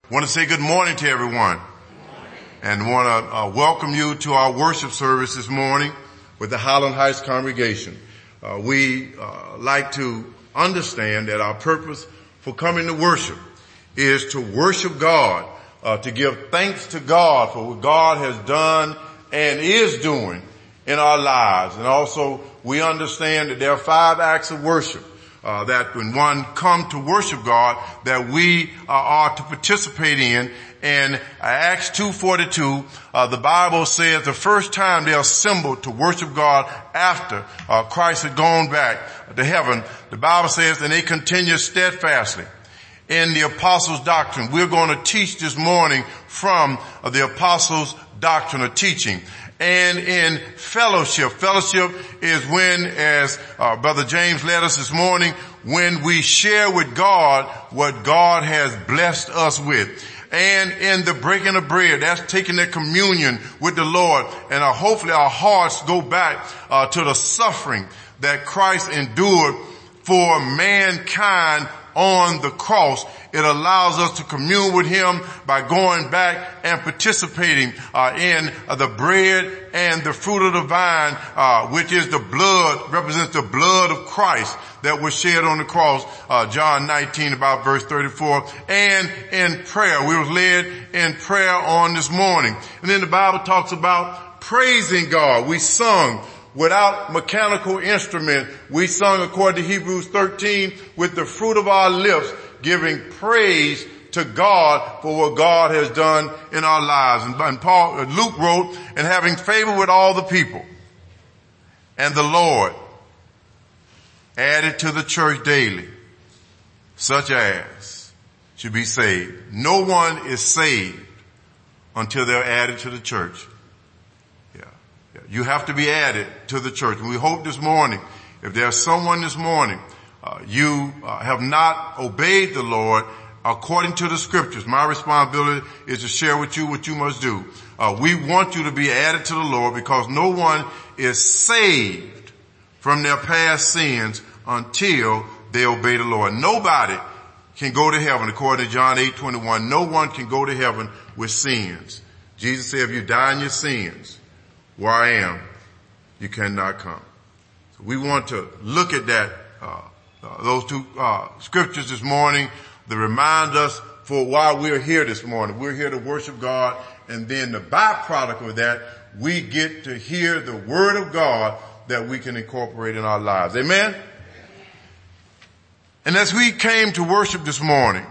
Want to say good morning to everyone and want to welcome you to our worship service this morning with the Highland Heights congregation. We like to understand that our purpose for coming to worship is to worship God, to give thanks to God for what God has done and is doing in our lives. And also we understand that there are 5 acts of worship. That when one come to worship God, that we are to participate in. In Acts 2:42, the Bible says the first time they assembled to worship God after Christ had gone back to heaven, the Bible says, and they continued steadfastly in the apostles' doctrine. We're going to teach this morning from the apostles' doctrine or teaching. And in fellowship. Fellowship is when, as Brother James led us this morning, when we share with God what God has blessed us with. And in the breaking of bread, that's taking the communion with the Lord. And hopefully our hearts go back to the suffering that Christ endured for mankind on the cross. It allows us to commune with Him by going back and participating in the bread and the fruit of the vine, which is the blood, represents the blood of Christ that was shed on the cross, John 19 about verse 34, and in prayer. We were led in prayer on this morning. And then the Bible talks about praising God. We sung without mechanical instrument. We sung according to Hebrews 13 with the fruit of our lips, giving praise to God for what God has done in our lives. And Luke wrote, and having favor with all the people, and the Lord added to the church daily, such as should be saved. No one is saved until they're added to the church. You have to be added to the church. And we hope this morning, if there's someone this morning, you have not obeyed the Lord according to the scriptures, my responsibility is to share with you what you must do. We want you to be added to the Lord because no one is saved from their past sins until they obey the Lord. Nobody can go to heaven, according to John 8:21. No one can go to heaven with sins. Jesus said, if you die in your sins, where I am, you cannot come. So we want to look at that, those 2 scriptures this morning that remind us for why we're here this morning. We're here to worship God, and then the byproduct of that, we get to hear the word of God that we can incorporate in our lives. Amen? And as we came to worship this morning,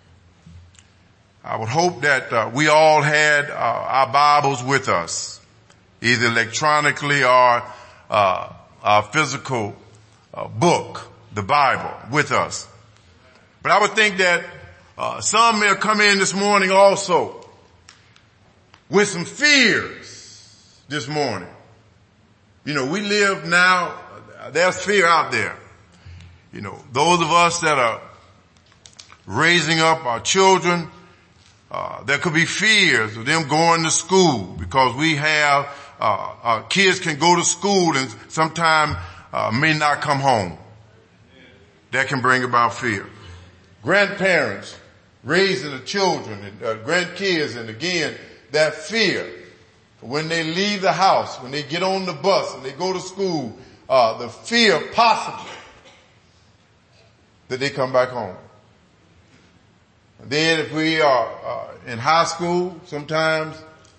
I would hope that we all had our Bibles with us, either electronically or our physical book, the Bible, with us. But I would think that some may have come in this morning also with some fears this morning. You know, we live now, there's fear out there. You know, those of us that are raising up our children, there could be fears of them going to school because we have our kids can go to school and sometimes may not come home. That can bring about fear. Grandparents raising the children and grandkids, and again, that fear when they leave the house, when they get on the bus and they go to school, the fear possibly that they come back home. And then if we are in high school, sometimes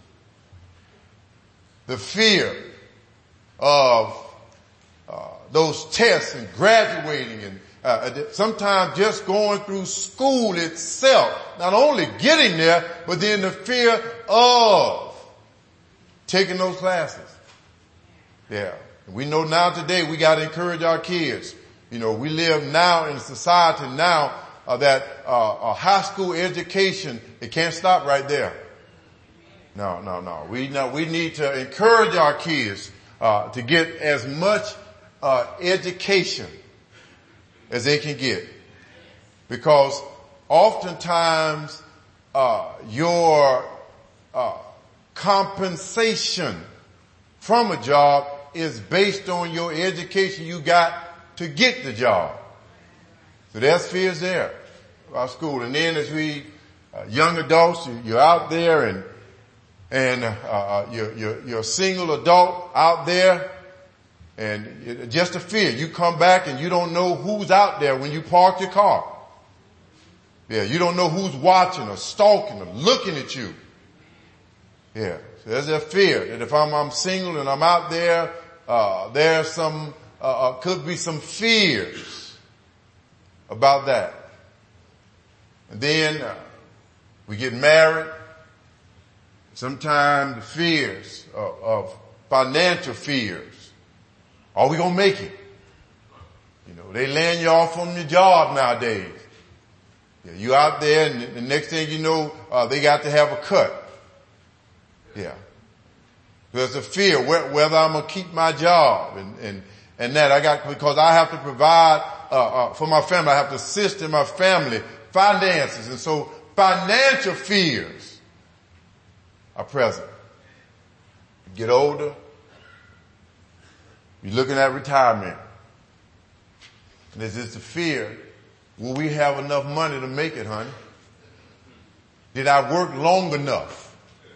the fear of those tests and graduating and sometimes just going through school itself, not only getting there, but then the fear of taking those classes. Yeah. We know now today we got to encourage our kids. You know, we live now in a society now that a high school education, it can't stop right there. No. We need to encourage our kids to get as much education as they can get, because oftentimes your compensation from a job is based on your education you got to get the job. So there's fears there about school. And then as we young adults, you're out there and you're a single adult out there, and just a fear. You come back and you don't know who's out there when you park your car. Yeah, you don't know who's watching or stalking or looking at you. Yeah, so there's that fear that if I'm single and I'm out there, there's some, could be some fears about that. And then we get married. Sometimes the fears of financial fears. Are we gonna make it? You know, they laying you off from your job nowadays. Yeah, you out there and the next thing you know, they got to have a cut. Yeah. There's a fear whether I'm gonna keep my job and that because I have to provide, for my family. I have to assist in my family finances. And so financial fears are present. You get older, you're looking at retirement. And there's just a fear. Will we have enough money to make it, honey? Did I work long enough?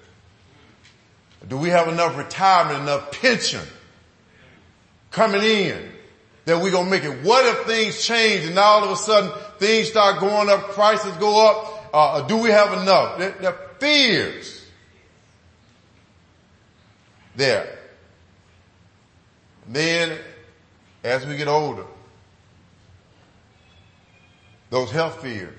Do we have enough retirement, enough pension coming in that we're going to make it? What if things change and all of a sudden things start going up, prices go up? Do we have enough? There are fears there. Then, as we get older, those health fears.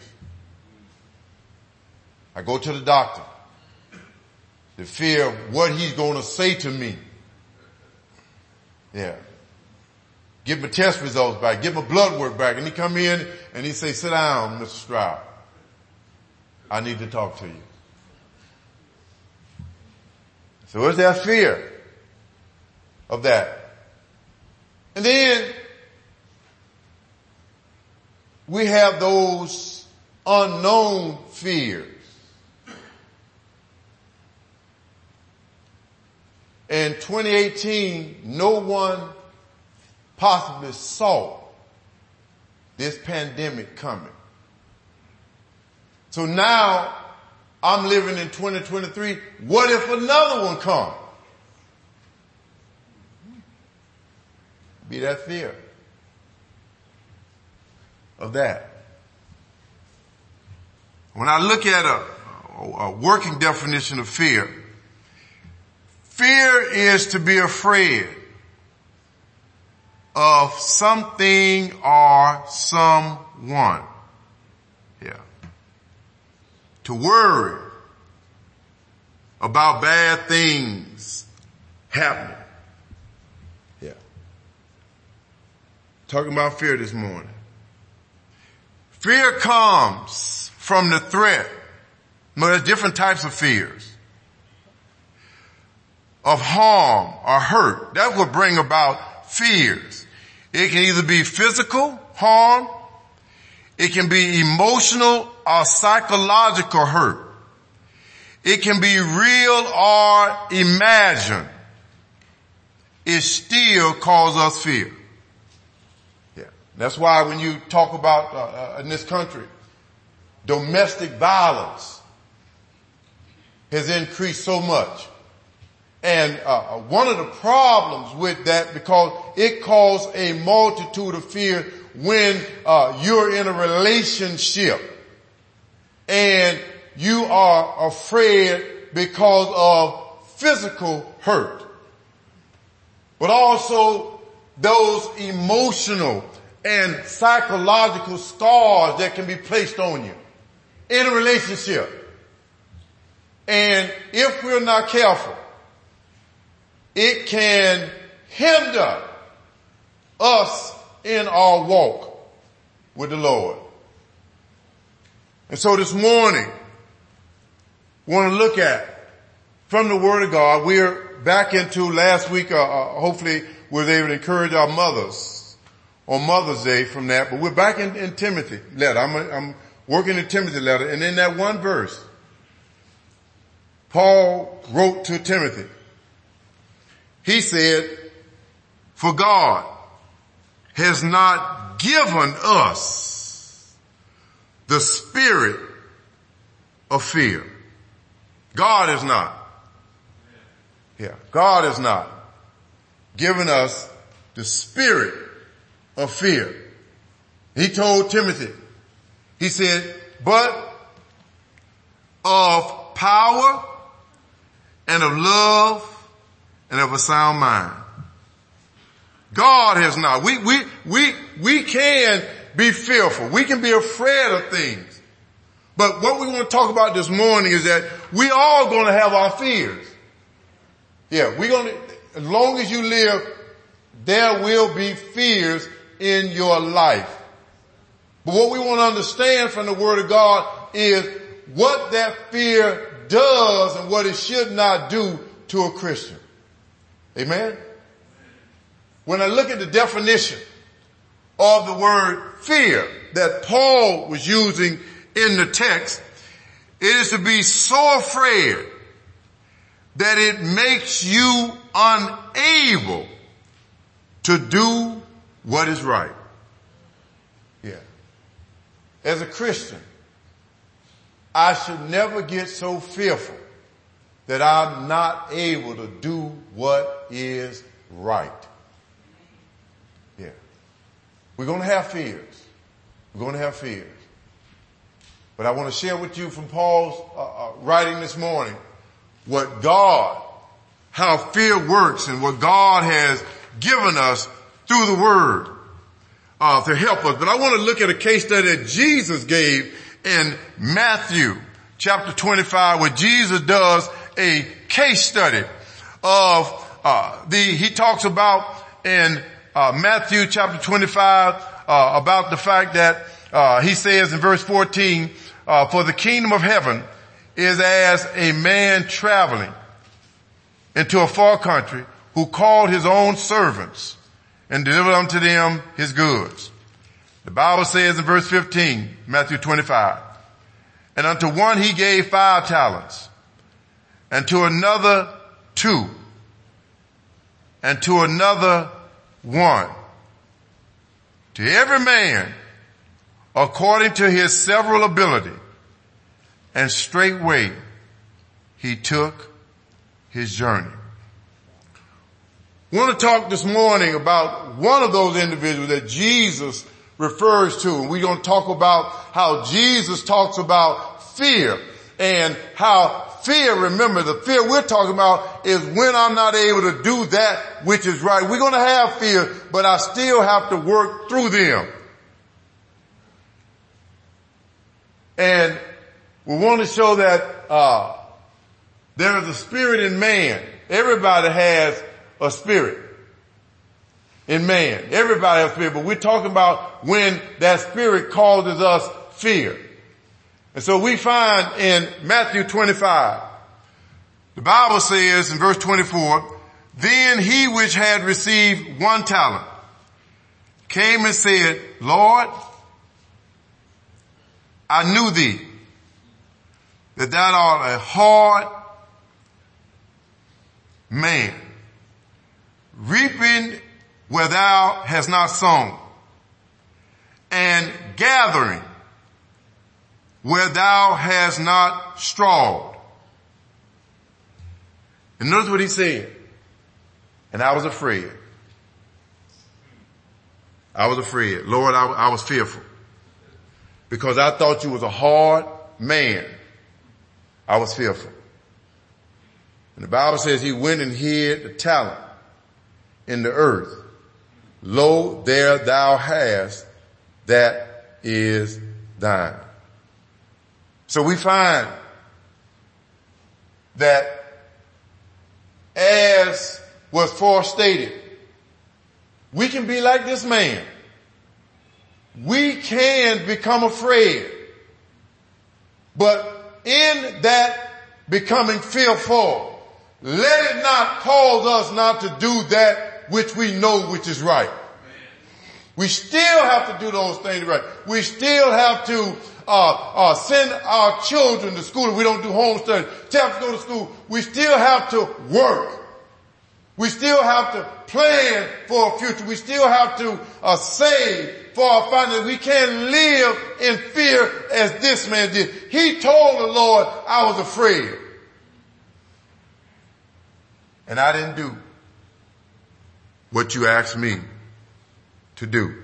I go to the doctor. The fear of what he's going to say to me. Yeah. Get my test results back. Get my blood work back. And he come in and he say, sit down, Mr. Stroud. I need to talk to you. So what's that fear of that? And then we have those unknown fears. In 2018, no one possibly saw this pandemic coming. So now I'm living in 2023. What if another one comes? Be that fear of that. When I look at a working definition of fear, fear is to be afraid of something or someone. Yeah. To worry about bad things happening. Yeah. Talking about fear this morning. Fear comes from the threat. No, there's different types of fears. Of harm or hurt. That will bring about fears. It can either be physical harm. It can be emotional or psychological hurt. It can be real or imagined. It still causes us fear. Yeah. That's why when you talk about, in this country, domestic violence has increased so much. And one of the problems with that, because it caused a multitude of fear when you're in a relationship and you are afraid because of physical hurt, but also those emotional and psychological scars that can be placed on you in a relationship. And if we're not careful, it can hinder us in our walk with the Lord. And so this morning, we want to look at, from the Word of God, we're back into last week, hopefully we were able to encourage our mothers on Mother's Day from that, but we're back in Timothy letter. I'm working in Timothy letter, and in that one verse, Paul wrote to Timothy. He said, for God has not given us the spirit of fear. God is not. Yeah, God is not giving us the spirit of fear. He told Timothy, he said, but of power and of love and of a sound mind. God has not. We can be fearful. We can be afraid of things. But what we want to talk about this morning is that we all going to have our fears. Yeah, as long as you live, there will be fears in your life. But what we want to understand from the Word of God is what that fear does and what it should not do to a Christian. Amen? When I look at the definition of the word fear that Paul was using in the text, it is to be so afraid that it makes you unable to do what is right. Yeah. As a Christian, I should never get so fearful that I'm not able to do what is right. Yeah. We're going to have fears. We're going to have fears. But I want to share with you from Paul's writing this morning how fear works and what God has given us through the Word to help us. But I want to look at a case study that Jesus gave in Matthew chapter 25, where Jesus does a case study of he talks about in Matthew chapter 25 about the fact that he says in verse 14, for the kingdom of heaven is as a man traveling into a far country who called his own servants and delivered unto them his goods. The Bible says in verse 15, Matthew 25, and unto one he gave 5 talents, and to another 2, and to another 1. To every man according to his several ability, and straightway he took his journey. I want to talk this morning about one of those individuals that Jesus refers to. And we're going to talk about how Jesus talks about fear and how fear, remember the fear we're talking about is when I'm not able to do that which is right. We're going to have fear, but I still have to work through them. And we want to show that there is a spirit in man. Everybody has a spirit in man. Everybody has a spirit, but we're talking about when that spirit causes us fear. And so we find in Matthew 25, the Bible says in verse 24, then he which had received 1 talent came and said, Lord, I knew thee, that thou art a hard man, reaping where thou hast not sown, and gathering where thou hast not strawed. And notice what he said. And I was afraid. I was afraid. Lord, I was fearful. Because I thought you was a hard man. I was fearful. And the Bible says he went and hid the talent in the earth. Lo, there thou hast, that is thine. So we find that as was forestated, we can be like this man. We can become afraid. But in that becoming fearful, let it not cause us not to do that which we know which is right. We still have to do those things right. We still have to send our children to school if we don't do home study. Still have to go to school. We still have to work. We still have to plan for a future. We still have to save for our finances. We can't live in fear as this man did. He told the Lord, I was afraid. And I didn't do what you asked me to do.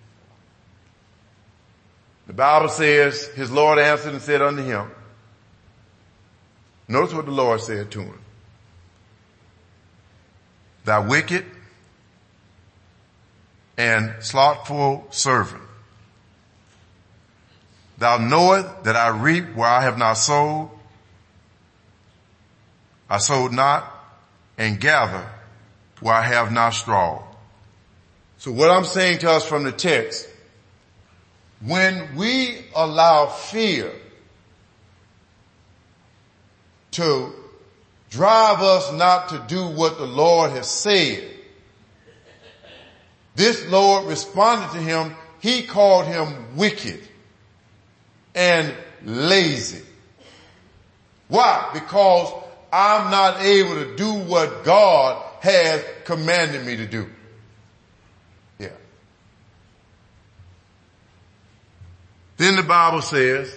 The Bible says, his Lord answered and said unto him, notice what the Lord said to him. Thou wicked and slothful servant. Thou knowest that I reap where I have not sowed. I sowed not, and gather where I have not strawed. So what I'm saying to us from the text, when we allow fear to drive us not to do what the Lord has said, this Lord responded to him. He called him wicked and lazy. Why? Because I'm not able to do what God has commanded me to do. Yeah. Then the Bible says,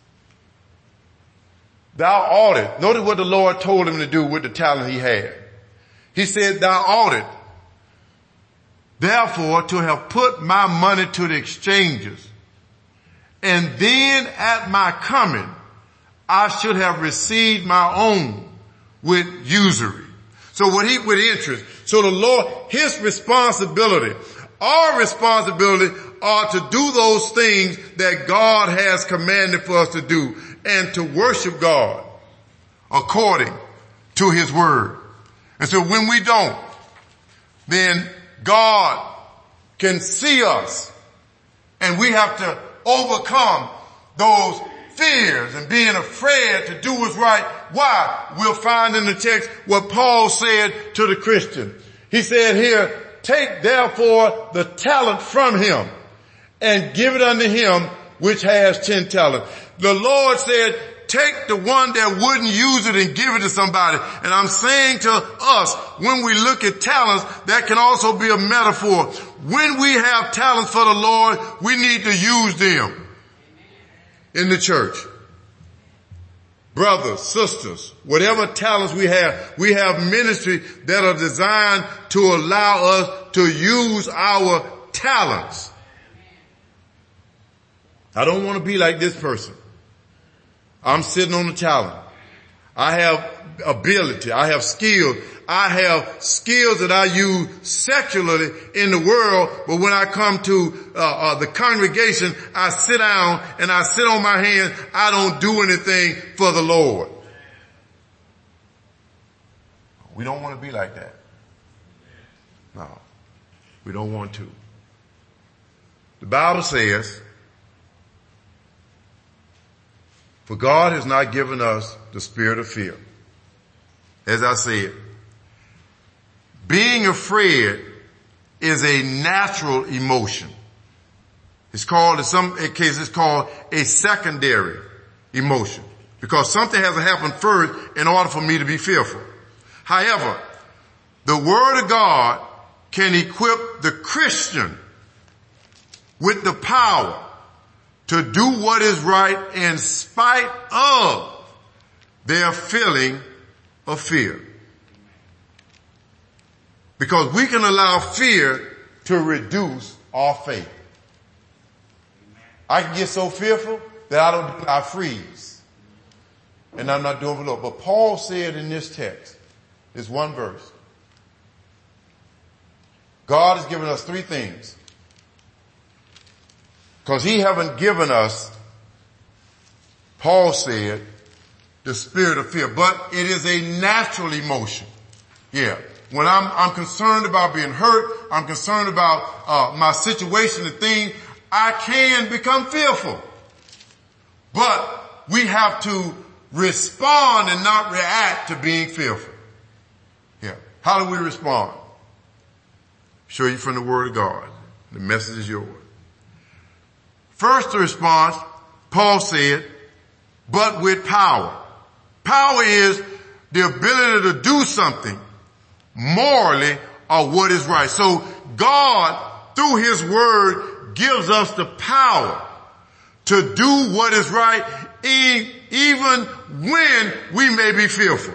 thou oughtest. Notice what the Lord told him to do with the talent he had. He said, thou oughtest, therefore, to have put my money to the exchangers, and then at my coming, I should have received my own with usury. So with interest. So the Lord, his responsibility, our responsibility are to do those things that God has commanded for us to do and to worship God according to his word. And so when we don't, then God can see us and we have to overcome those fears and being afraid to do what's right. Why? We'll find in the text what Paul said to the Christian. He said here, take therefore the talent from him and give it unto him which has 10 talents. The Lord said, take the one that wouldn't use it and give it to somebody. And I'm saying to us, when we look at talents, that can also be a metaphor. When we have talents for the Lord, we need to use them in the church. Brothers, sisters, whatever talents we have ministry that are designed to allow us to use our talents. I don't want to be like this person. I'm sitting on the talent. I have ability. I have skills. I have skills that I use secularly in the world, but when I come to the congregation, I sit down and I sit on my hands. I don't do anything for the Lord. We don't want to be like that. No, we don't want to. The Bible says, for God has not given us the spirit of fear. As I said, being afraid is a natural emotion. It's called, in some cases, it's called a secondary emotion because something has to happen first in order for me to be fearful. However, the Word of God can equip the Christian with the power to do what is right in spite of their feeling of fear. Because we can allow fear to reduce our faith. I can get so fearful that I freeze. And I'm not doing the Lord. But Paul said in this text, this one verse, God has given us 3 things. Because he haven't given us, Paul said, the spirit of fear. But it is a natural emotion. Yeah. When I'm concerned about being hurt, I'm concerned about my situation and things, I can become fearful. But we have to respond and not react to being fearful. Yeah. How do we respond? Show you from the Word of God. The message is yours. First, the response, Paul said, but with power. Power is the ability to do something morally or what is right. So God, through his word, gives us the power to do what is right even when we may be fearful.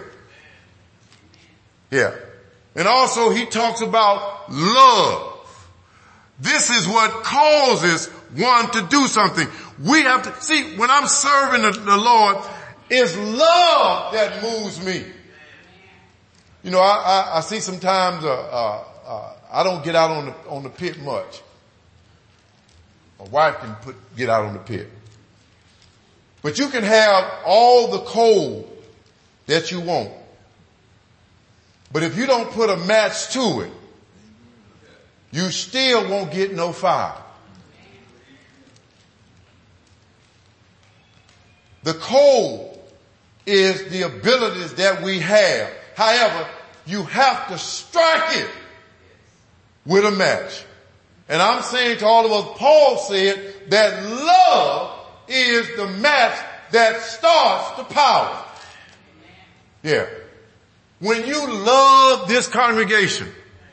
Yeah. And also he talks about love. This is what causes one to do something. We have to, see, when I'm serving the Lord, it's love that moves me. You know, I see sometimes, I don't get out on the pit much. My wife can get out on the pit. But you can have all the coal that you want. But if you don't put a match to it, you still won't get no fire. The coal is the abilities that we have. However, you have to strike it with a match. And I'm saying to all of us, Paul said that love is the match that starts the power. Yeah. When you love this congregation,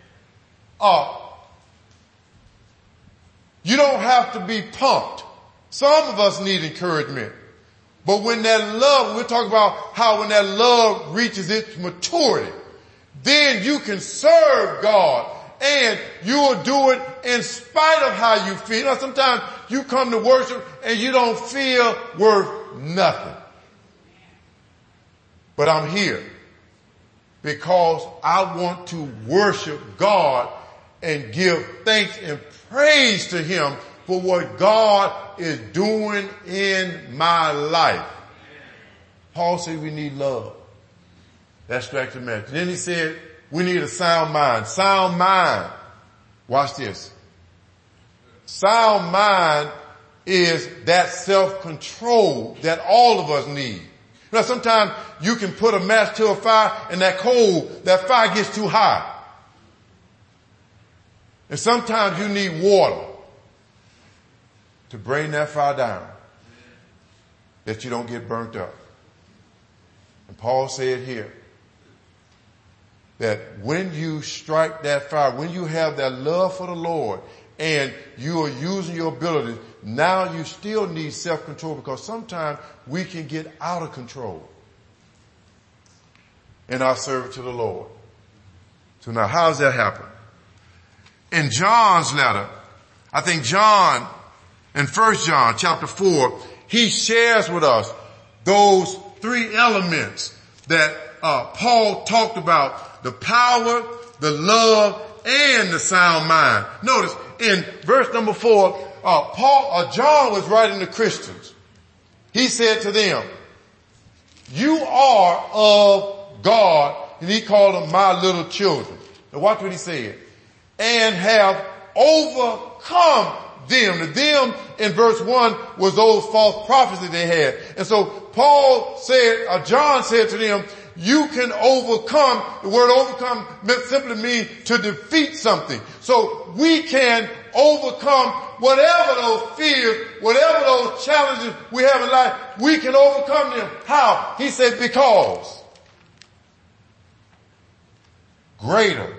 you don't have to be pumped. Some of us need encouragement. But when that love, we're talking about how when that love reaches its maturity, then you can serve God and you will do it in spite of how you feel. You know, sometimes you come to worship and you don't feel worth nothing. But I'm here because I want to worship God and give thanks and praise to Him for what God is doing in my life. Paul said we need love. That strikes a match. Then he said we need a sound mind. Sound mind. Watch this. Sound mind is that self-control that all of us need. Now sometimes you can put a match to a fire and that fire gets too high. And sometimes you need water to bring that fire down, that you don't get burnt up. And Paul said here that when you strike that fire, when you have that love for the Lord and you are using your abilities, now you still need self-control because sometimes we can get out of control in our service to the Lord. So now how does that happen? In John's letter, I think John, in 1 John chapter 4, he shares with us those three elements that Paul talked about: the power, the love, and the sound mind. Notice in verse number 4, John was writing to Christians. He said to them, "You are of God," and he called them my little children. Now watch what he said. "And have overcome them." The them in verse 1 was those false prophets that they had. And so John said to them, you can overcome. The word overcome simply means to defeat something. So we can overcome whatever those fears, whatever those challenges we have in life, we can overcome them. How? He said, because greater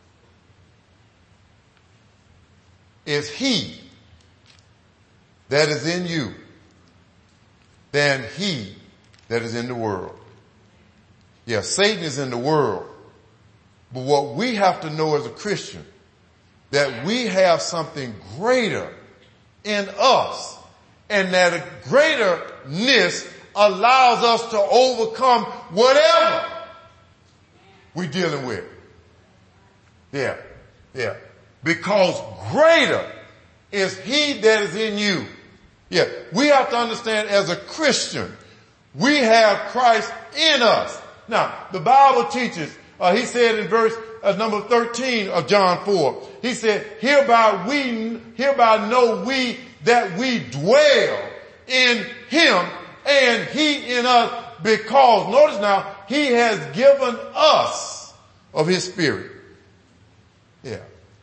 is He that is in you than he that is in the world. Yeah, Satan is in the world. But what we have to know as a Christian, that we have something greater in us, and that greaterness allows us to overcome whatever we're dealing with. Yeah. Because greater is He that is in you. Yeah, we have to understand as a Christian, we have Christ in us. Now, the Bible teaches, he said in verse number 13 of John 4, he said, hereby know we that we dwell in Him and He in us, because, notice now, He has given us of His Spirit. Yeah.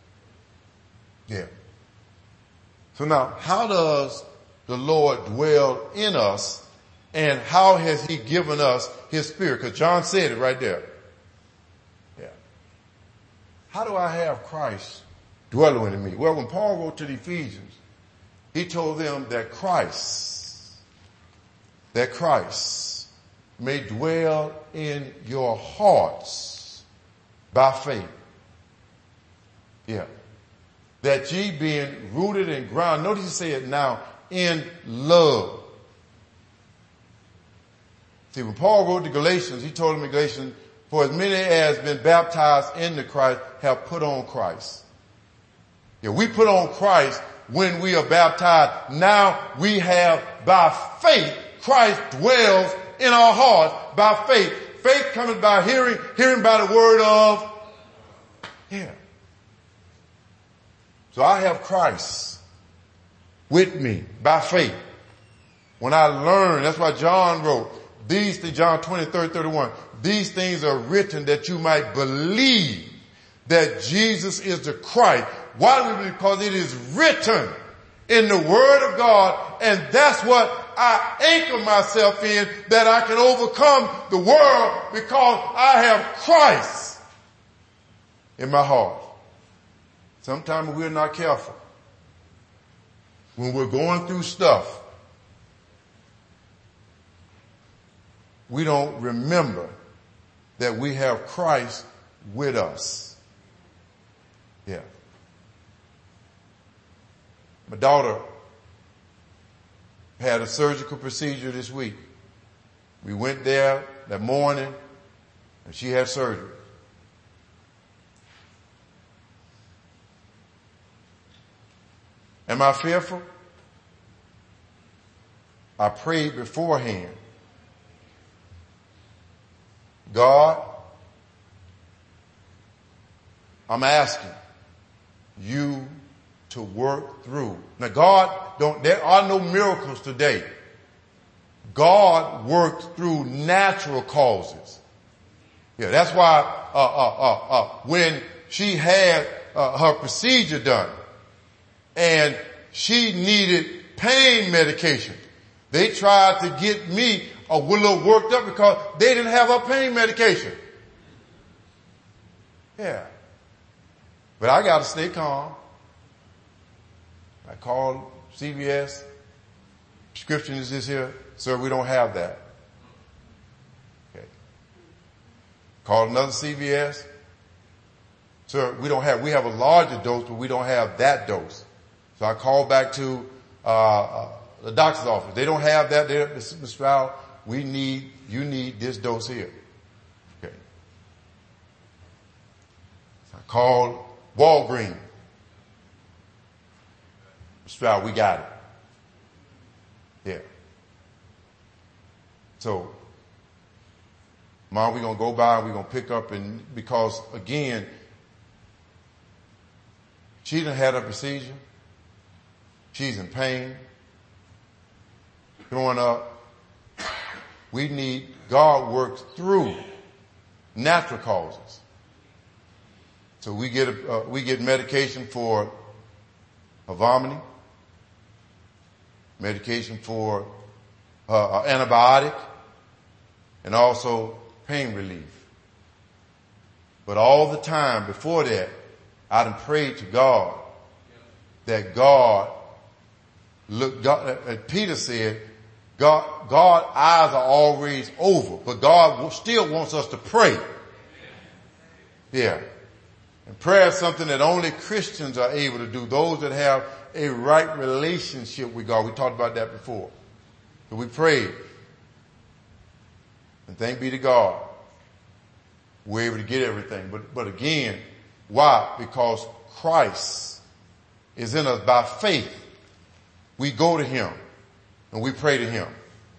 So now, how does the Lord dwell in us, and how has He given us His Spirit? Because John said it right there. Yeah. How do I have Christ dwelling in me? Well, when Paul wrote to the Ephesians, He told them that Christ may dwell in your hearts by faith. Yeah. That ye being rooted and grounded. Notice he said now, in love. See, when Paul wrote to Galatians, he told them in Galatians, for as many as been baptized into Christ have put on Christ. Yeah, we put on Christ when we are baptized. Now we have, by faith, Christ dwells in our hearts by faith. Faith coming by hearing, hearing by the word of, yeah. So I have Christ with me by faith. When I learn, that's why John wrote, these things, John 20:31, these things are written that you might believe that Jesus is the Christ. Why do we believe? Because it is written in the Word of God, and that's what I anchor myself in, that I can overcome the world because I have Christ in my heart. Sometimes we're not careful. When we're going through stuff, we don't remember that we have Christ with us. Yeah. My daughter had a surgical procedure this week. We went there that morning and she had surgery. Am I fearful? I prayed beforehand. God, I'm asking you to work through. Now there are no miracles today. God works through natural causes. Yeah, that's why, when she had, her procedure done and she needed pain medication, they tried to get me a little worked up because they didn't have her pain medication. Yeah. But I got to stay calm. I called CVS. Prescription is this here. Sir, we don't have that. Okay. Called another CVS. Sir, we have a larger dose, but we don't have that dose. So I called back to, the doctor's office. They don't have that. Mr. Stroud, you need this dose here. Okay. So I called Walgreens. Stroud, we got it. Yeah. So, Mom, we're going to go by and we're going to pick up, and because again, she done had a procedure. She's in pain. Throwing up. God works through natural causes. So we get medication for her vomiting, medication for antibiotic, and also pain relief. But all the time before that, I done prayed to God that Peter said, God's eyes are always over, but God still wants us to pray. Yeah. And prayer is something that only Christians are able to do, those that have a right relationship with God. We talked about that before. So we prayed. And thank be to God, we're able to get everything. But again, why? Because Christ is in us by faith. We go to Him and we pray to Him.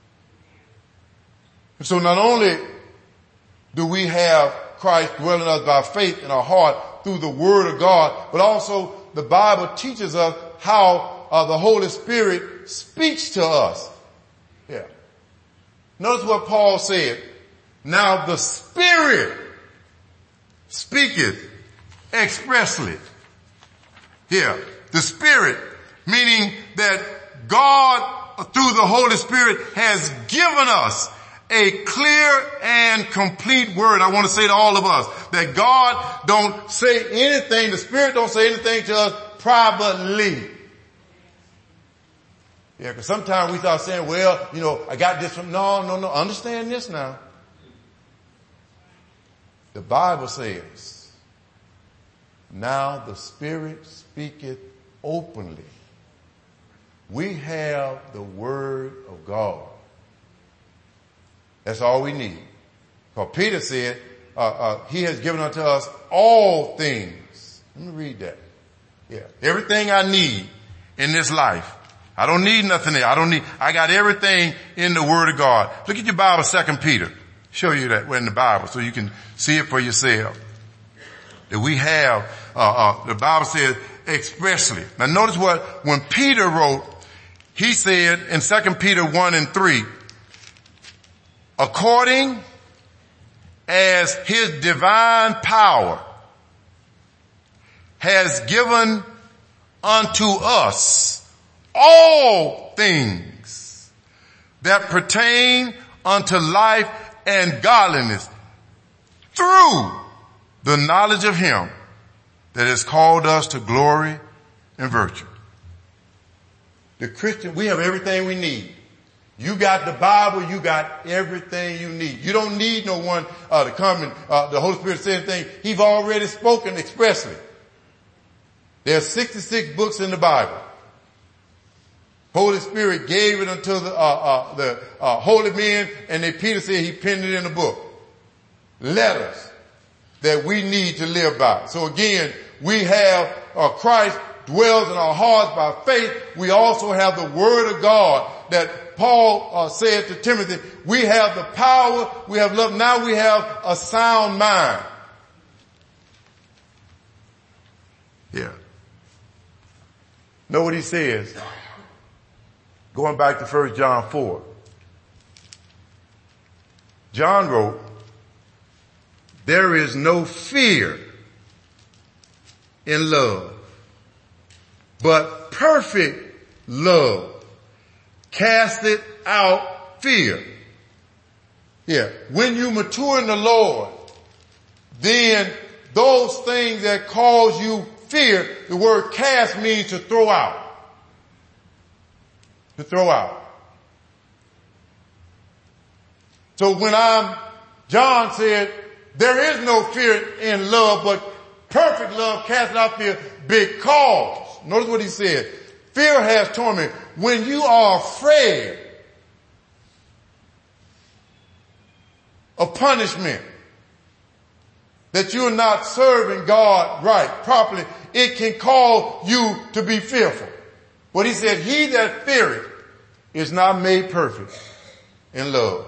And so not only do we have Christ dwelling in us by faith in our heart through the Word of God, but also the Bible teaches us how the Holy Spirit speaks to us. Yeah. Notice what Paul said. Now the Spirit speaketh expressly. Here, the Spirit, meaning that God through the Holy Spirit has given us a clear and complete word. I want to say to all of us that God don't say anything, the Spirit don't say anything to us privately. Yeah, because sometimes we start saying, well, I got this from, no. Understand this now. The Bible says, now the Spirit speaketh openly. We have the Word of God. That's all we need. Because Peter said, he has given unto us all things. Let me read that. Yeah. Everything I need in this life. I don't need nothing else. I got everything in the Word of God. Look at your Bible, 2 Peter. Show you that we're in the Bible so you can see it for yourself. That we have, the Bible says expressly. Now notice when Peter wrote, he said in 2 Peter 1:3, according as his divine power has given unto us all things that pertain unto life and godliness through the knowledge of him that has called us to glory and virtue. The Christian, we have everything we need. You got the Bible, you got everything you need. You don't need no one to come and the Holy Spirit say anything. He's already spoken expressly. There are 66 books in the Bible. Holy Spirit gave it unto the holy men, and then Peter said he penned it in a book. Letters that we need to live by. So again, we have Christ dwells in our hearts by faith. We also have the Word of God that Paul said to Timothy, we have the power, we have love, now we have a sound mind. Yeah. Know what he says? Going back to 1 John 4. John wrote, there is no fear in love, but perfect love casteth out fear. Yeah. When you mature in the Lord, then those things that cause you fear, the word cast means to throw out. To throw out. So when John said, there is no fear in love, but perfect love casts out fear because, notice what he said, fear has torment. When you are afraid of punishment, that you're not serving God right, properly, it can cause you to be fearful. But he said, he that feareth is not made perfect in love.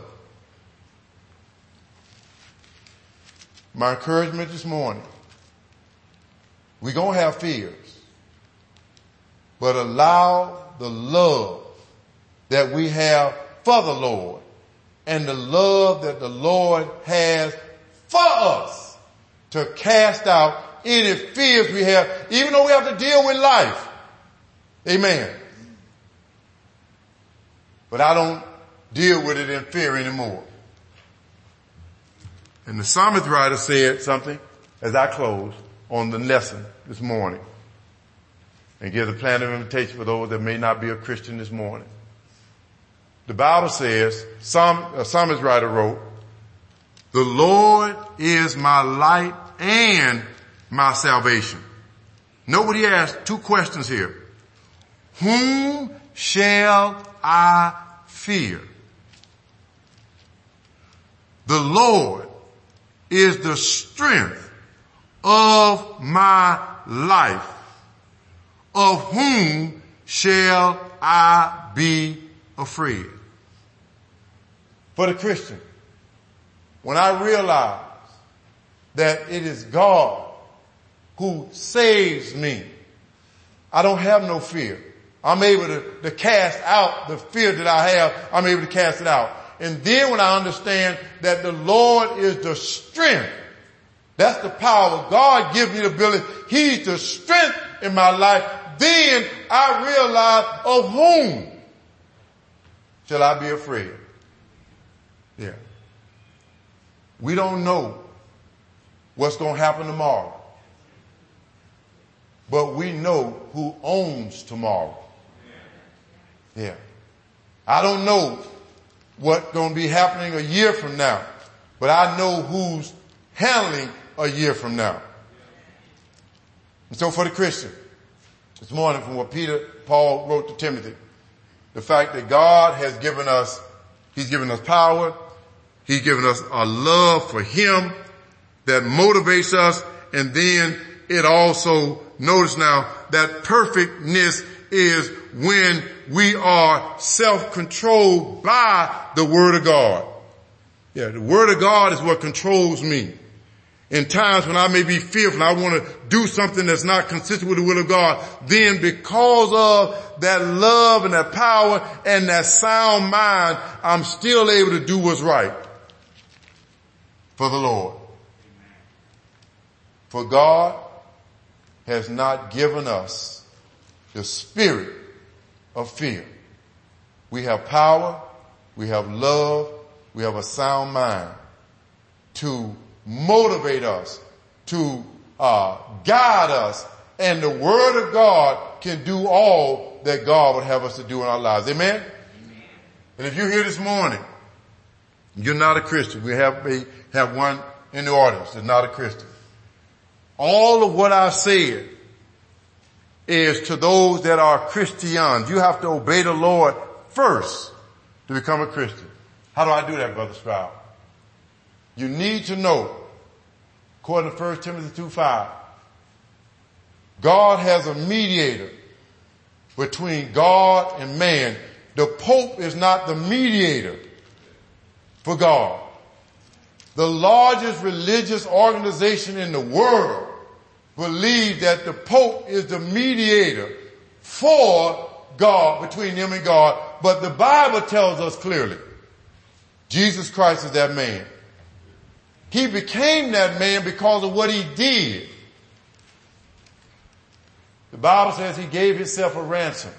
My encouragement this morning, we're going to have fears, but allow the love that we have for the Lord and the love that the Lord has for us to cast out any fears we have, even though we have to deal with life. Amen. But I don't deal with it in fear anymore. And the psalmist writer said something as I close on the lesson this morning and give a plan of invitation for those that may not be a Christian this morning. The Bible says, a psalmist writer wrote, the Lord is my light and my salvation. Nobody asked two questions here. Whom shall I fear? The Lord is the strength of my life. Of whom shall I be afraid? For the Christian, when I realize that it is God who saves me, I don't have no fear. I'm able to cast out the fear that I have. I'm able to cast it out. And then when I understand that the Lord is the strength, that's the power. God gives me the ability. He's the strength in my life. Then I realize of whom shall I be afraid? Yeah. We don't know what's going to happen tomorrow. But we know who owns tomorrow. Yeah. I don't know what's going to be happening a year from now, but I know who's handling a year from now. And so for the Christian, this morning from what Paul wrote to Timothy, the fact that God has given us, He's given us power, He's given us a love for Him that motivates us, and then it also, notice now, that perfectness is when we are self-controlled by the Word of God. Yeah, the Word of God is what controls me. In times when I may be fearful, I want to do something that's not consistent with the will of God, then because of that love and that power and that sound mind, I'm still able to do what's right for the Lord. For God has not given us the spirit of fear. We have power, we have love, we have a sound mind to motivate us, to guide us, and the Word of God can do all that God would have us to do in our lives. Amen? Amen. And if you're here this morning, you're not a Christian. We have one in the audience that's not a Christian. All of what I said is to those that are Christians. You have to obey the Lord first to become a Christian. How do I do that, Brother Stroud? You need to know, according to 1 Timothy 2:5, God has a mediator between God and man. The Pope is not the mediator for God. The largest religious organization in the world believes that the Pope is the mediator for God, between them and God. But the Bible tells us clearly, Jesus Christ is that man. He became that man because of what He did. The Bible says He gave Himself a ransom.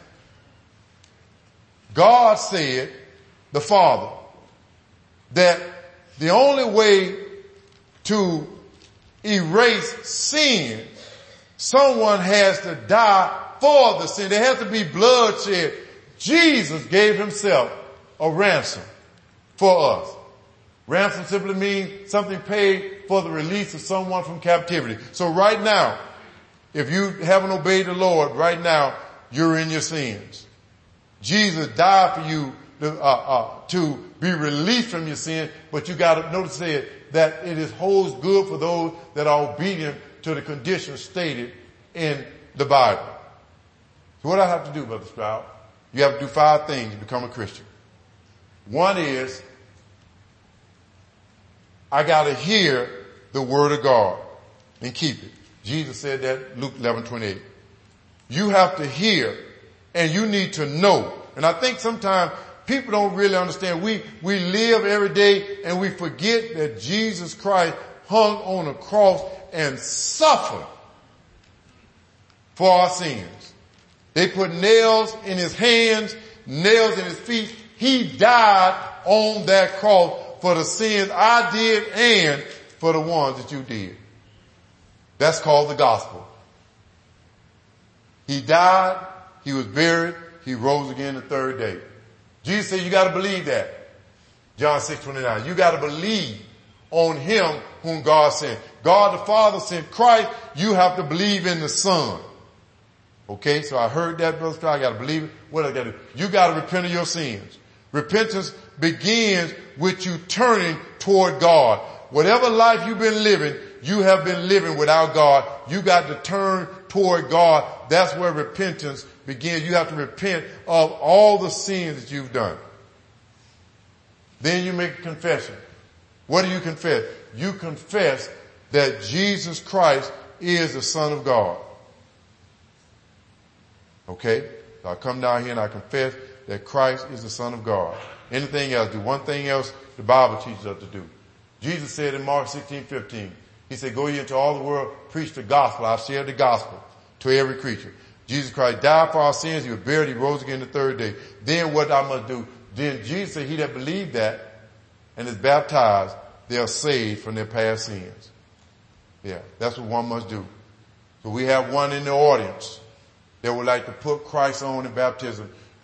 God said, the Father, that the only way to erase sin, someone has to die for the sin. There has to be bloodshed. Jesus gave Himself a ransom for us. Ransom simply means something paid for the release of someone from captivity. So right now, if you haven't obeyed the Lord, right now, you're in your sins. Jesus died for you to be released from your sin, but you got to notice that it holds good for those that are obedient to the conditions stated in the Bible. So what do I have to do, Brother Stroud? You have to do 5 things to become a Christian. One is, I got to hear the Word of God and keep it. Jesus said that, Luke 11:28. You have to hear and you need to know. And I think sometimes people don't really understand. We live every day and we forget that Jesus Christ hung on a cross and suffered for our sins. They put nails in His hands, nails in His feet. He died on that cross for the sins I did and for the ones that you did. That's called the gospel. He died, He was buried, He rose again the 3rd day. Jesus said you gotta believe that. John 6:29. You gotta believe on Him whom God sent. God the Father sent Christ. You have to believe in the Son. Okay, so I heard that, Brother Stroud. I gotta believe it. What I gotta do? You gotta repent of your sins. Repentance begins with you turning toward God. Whatever life you've been living, you have been living without God. You got to turn toward God. That's where repentance begins. You have to repent of all the sins that you've done. Then you make a confession. What do you confess? You confess that Jesus Christ is the Son of God. Okay? So I come down here and I confess that Christ is the Son of God. Anything else? Do one thing else the Bible teaches us to do. Jesus said in Mark 16:15, He said, go ye into all the world, preach the gospel. I've shared the gospel to every creature. Jesus Christ died for our sins. He was buried. He rose again the 3rd day. Then what I must do? Then Jesus said, he that believed that and is baptized, they are saved from their past sins. Yeah, that's what one must do. So we have one in the audience that would like to put Christ on in baptism.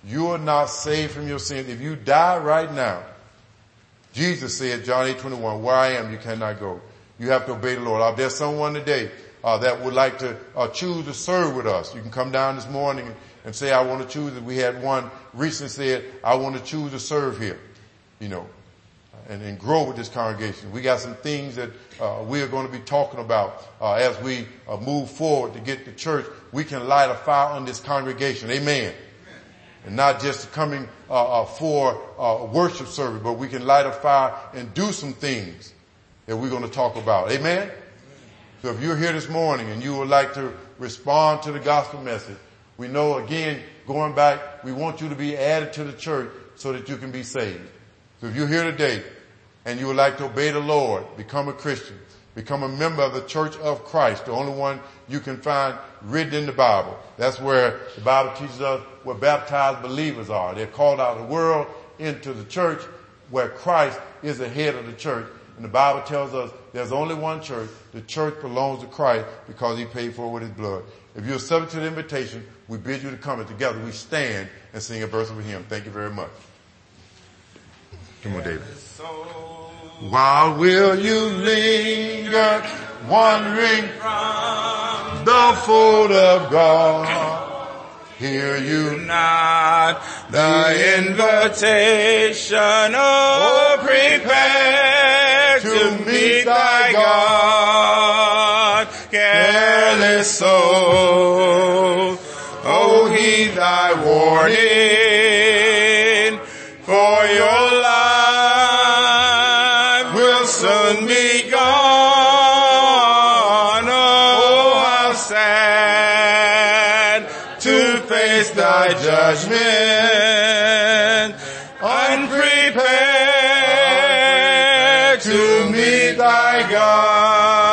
you are not saved from your sins, if you die right now, Jesus said, John 8:21, where I am, you cannot go. You have to obey the Lord. There's someone today that would like to choose to serve with us. You can come down this morning and say, I want to choose. We had one recently said, I want to choose to serve here, and grow with this congregation. We got some things that we are going to be talking about as we move forward to get the church. We can light a fire on this congregation. Amen. And not just coming for worship service, but we can light a fire and do some things that we're going to talk about. Amen? So if you're here this morning and you would like to respond to the gospel message, we know, again, going back, we want you to be added to the church so that you can be saved. So if you're here today and you would like to obey the Lord, become a Christian, become a member of the Church of Christ, the only one you can find written in the Bible. That's where the Bible teaches us where baptized believers are. They're called out of the world into the church where Christ is the head of the church. And the Bible tells us there's only one church. The church belongs to Christ because he paid for it with his blood. If you're subject to the invitation, we bid you to come, and together we stand and sing a verse of a hymn. Thank you very much. Come on, David. While will you linger, wandering from the fold of God? Hear you not the invitation, oh, prepare to meet thy God. Careless soul, oh, heed thy warning, for your life will soon be gone. Oh, how sad to face thy judgment, unprepared to meet thy God.